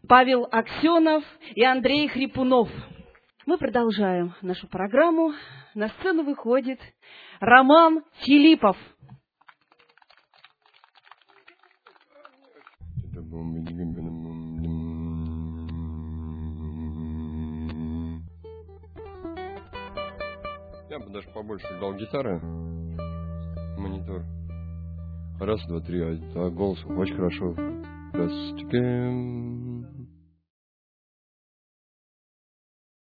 Павел Аксенов и Андрей Хрипунов. Мы продолжаем нашу программу. На сцену выходит Роман Филиппов. Я бы даже побольше дал гитары. Монитор. Раз, два, три. А голос очень хорошо. Здравствуйте.